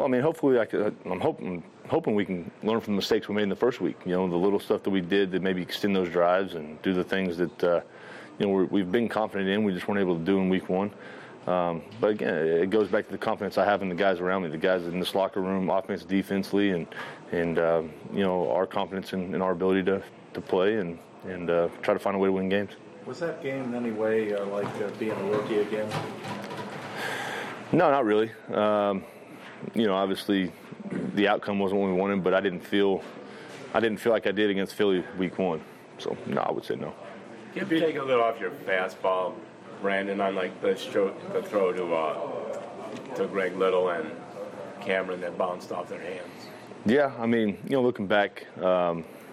I mean, hopefully, I'm hoping we can learn from the mistakes we made in the first week. The little stuff that we did that maybe extend those drives and do the things that we've been confident in. We just weren't able to do in week one. But again, it goes back to the confidence I have in the guys around me, the guys in this locker room, offense, defensively, and our confidence in our ability to play and try to find a way to win games. Was that game in any way like being a rookie again? No, not really. Obviously, the outcome wasn't what we wanted, but I didn't feel like I did against Philly week one. So no, I would say no. If you take a little off your fastball, Brandon, on like the throw to Greg Little and Cameron that bounced off their hands. Yeah, I mean, looking back, I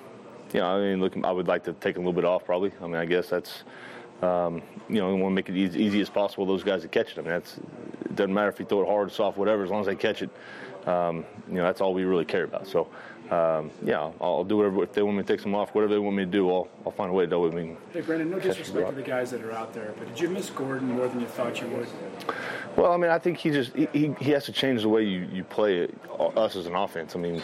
would like to take a little bit off probably. I mean, I guess that's, we want to make it easy as possible for those guys to catch it. I mean, it doesn't matter if you throw it hard, soft, whatever, as long as they catch it. That's all we really care about. So, I'll do whatever. If they want me to take some off, whatever they want me to do, I'll find a way to do it. Hey, Brandon, no disrespect to the guys that are out there, but did you miss Gordon more than you thought you would? Well, I mean, I think he has to change the way you play us as an offense. I mean,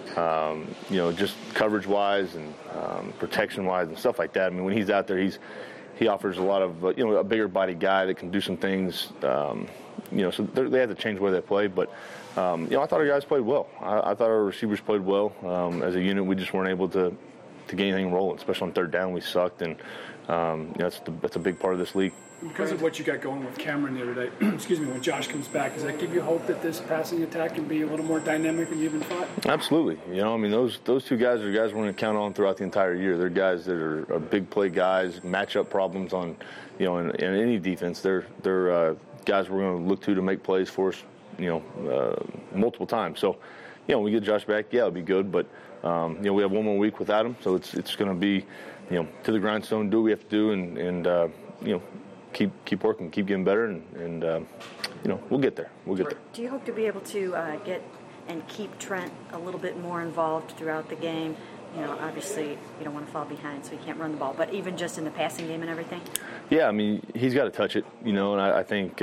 just coverage-wise and protection-wise and stuff like that. I mean, when he's out there, he offers a lot of, a bigger body guy that can do some things. So they have to change the way they play. But, I thought our guys played well. I thought our receivers played well. As a unit, we just weren't able to get anything rolling, especially on third down. We sucked, and that's a big part of this league. Because of what you got going with Cameron the other day, when Josh comes back, does that give you hope that this passing attack can be a little more dynamic than you even thought? Absolutely. Those two guys are guys we're going to count on throughout the entire year. They're guys that are big play guys, matchup problems on, in any defense. They're guys we're going to look to make plays for us, multiple times. So, we get Josh back, it'll be good. But, we have one more week without him, so it's going to be, to the grindstone, do what we have to do, and keep working, keep getting better, and we'll get there. We'll get there. Do you hope to be able to get and keep Trent a little bit more involved throughout the game? Obviously you don't want to fall behind, so you can't run the ball, but even just in the passing game and everything? Yeah, I mean, he's got to touch it, and I think,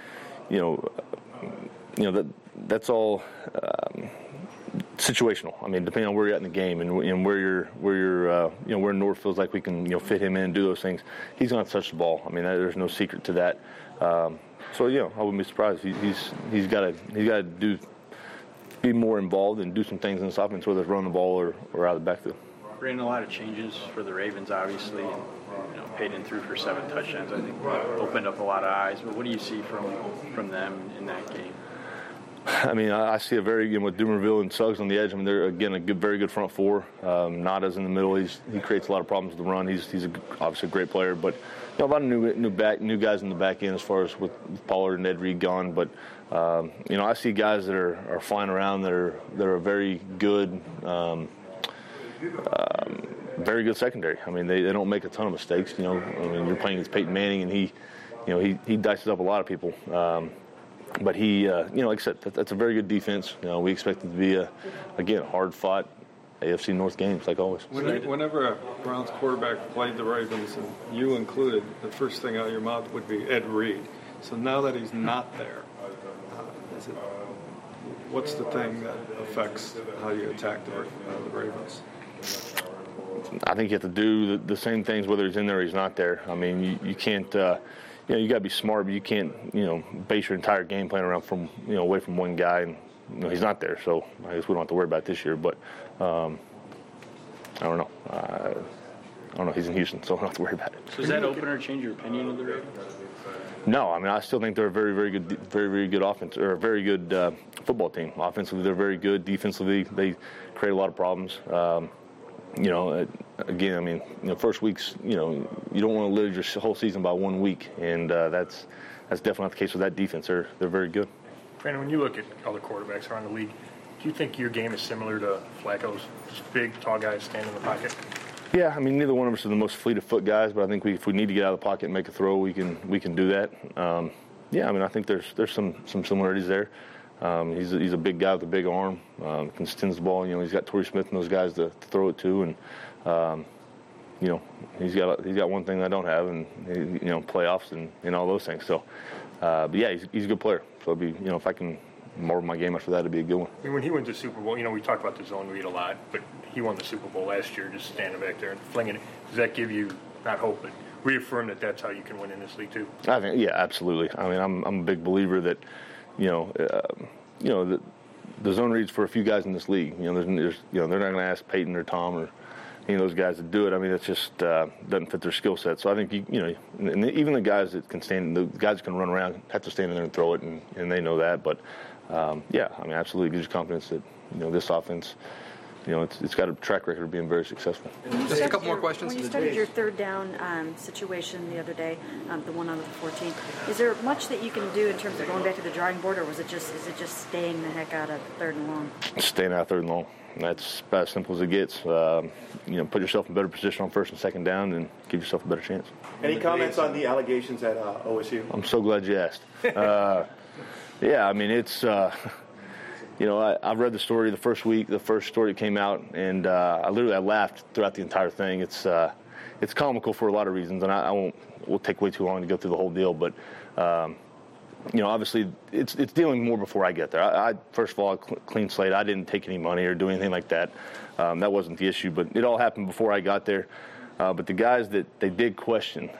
that's all situational. I mean, depending on where you're at in the game and where you're, where North feels like we can, fit him in and do those things, he's going to touch the ball. I mean, there's no secret to that. I wouldn't be surprised. He's got to be more involved and do some things in this offense, whether it's run the ball or out of the backfield. Brandon, a lot of changes for the Ravens, obviously. Payton threw for 7 touchdowns. I think opened up a lot of eyes. But what do you see from them in that game? I mean, I see a very, with Dumerville and Suggs on the edge. I mean, they're, again, very good front four. Nada's in the middle. He creates a lot of problems with the run. He's obviously a great player. But, a lot of new guys in the back end as far as with Pollard and Ed Reed gone. But, I see guys that are flying around that are very good, very good secondary. I mean, they don't make a ton of mistakes. I mean, you're playing against Peyton Manning, and he dices up a lot of people. But he, like I said, that's a very good defense. We expect it to be a hard-fought AFC North games, like always. Whenever a Browns quarterback played the Ravens, and you included, the first thing out of your mouth would be Ed Reed. So now that he's not there, what's the thing that affects how you attack the Ravens? I think you have to do the same things whether he's in there or he's not there. I mean, you can't. You got to be smart, but you can't. Base your entire game plan around away from one guy, and he's not there. So I guess we don't have to worry about it this year. But I don't know. I don't know. He's in Houston, so I don't have to worry about it. So does that opener change your opinion of the Ravens? No, I mean, I still think they're a very, very good, very good offense, or a very good football team. Offensively, they're very good. Defensively, they create a lot of problems. Again, I mean, first weeks, you don't want to live your whole season by 1 week, and that's definitely not the case with that defense. They're very good. Brandon, when you look at other quarterbacks around the league, do you think your game is similar to Flacco's? Just big, tall guys standing in the pocket? Yeah, I mean, neither one of us are the most fleet-of-foot guys, but I think if we need to get out of the pocket and make a throw, we can do that. I mean, I think there's some similarities there. He's a big guy with a big arm, can extend the ball. He's got Torrey Smith and those guys to throw it to, and he's got one thing I don't have, and playoffs and all those things. So, but yeah, he's a good player. So it'd be if I can more of my game after that would be a good one. I mean, when he wins the Super Bowl, we talk about the zone read a lot, but he won the Super Bowl last year just standing back there and flinging it. Does that give you, not hope, but reaffirm that that's how you can win in this league too? I think, yeah, absolutely. I mean, I'm a big believer that, the zone reads for a few guys in this league. They're not going to ask Peyton or Tom or those guys to do it. I mean, it just doesn't fit their skill set. So I think and even the guys that can stand, the guys that can run around, have to stand in there and throw it, and they know that. But yeah, I mean, absolutely, it gives you confidence that this offense, it's got a track record of being very successful. Just a couple more questions. When you started your third down situation the other day, the one out of the 14, is there much that you can do in terms of going back to the drawing board, or is it just staying the heck out of third and long? Staying out of third and long. That's about as simple as it gets. Put yourself in a better position on first and second down and give yourself a better chance. Any comments on the allegations at OSU? I'm so glad you asked. Yeah, I mean, it's, I've read the story the first week, the first story that came out, and I laughed throughout the entire thing. It's comical for a lot of reasons, and we'll take way too long to go through the whole deal, but obviously it's dealing more before I get there. I first of all, clean slate. I didn't take any money or do anything like that. That wasn't the issue, but it all happened before I got there. But the guys that they did question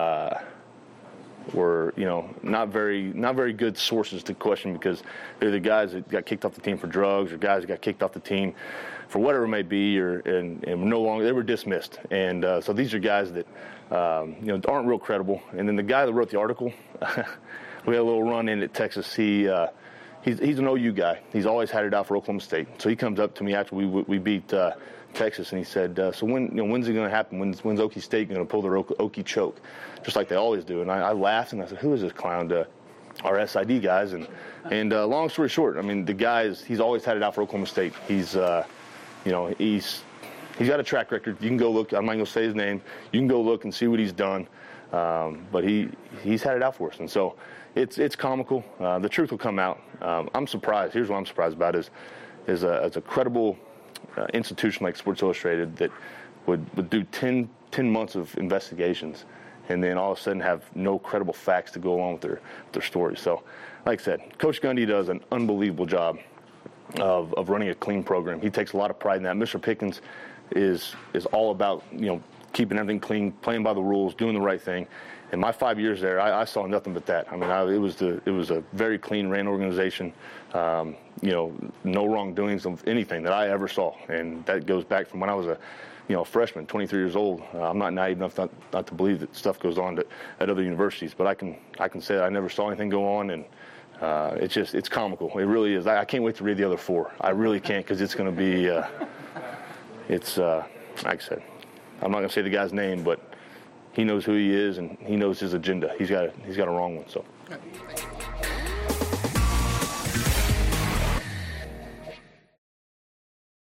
were, not very good sources to question, because they're the guys that got kicked off the team for drugs, or guys that got kicked off the team for whatever it may be, and no longer, they were dismissed. And so these are guys that aren't real credible. And then the guy that wrote the article. We had a little run in at Texas. He's an OU guy. He's always had it out for Oklahoma State. So he comes up to me after we beat Texas, and he said, "So when's it going to happen? When's Okie State going to pull their Okie choke, just like they always do?" And I laughed and I said, "Who is this clown?" To our SID guys. And long story short, I mean, the guy he's always had it out for Oklahoma State. He's got a track record. You can go look. I'm not going to say his name. You can go look and see what he's done. But he's had it out for us, and so it's comical. The truth will come out. I'm surprised. Here's what I'm surprised about is a credible institution like Sports Illustrated that would do 10 months of investigations, and then all of a sudden have no credible facts to go along with their story. So, like I said, Coach Gundy does an unbelievable job of running a clean program. He takes a lot of pride in that. Mr. Pickens is all about keeping everything clean, playing by the rules, doing the right thing. In my 5 years there, I saw nothing but that. I mean, it was a very clean ran organization. No wrongdoings of anything that I ever saw, and that goes back from when I was a freshman, 23 years old. I'm not naive enough not to believe that stuff goes on at other universities, but I can say that I never saw anything go on, and it's comical. It really is. I can't wait to read the other four. I really can't, because it's going to be like I said. I'm not going to say the guy's name, but he knows who he is, and he knows his agenda. He's got a wrong one. So.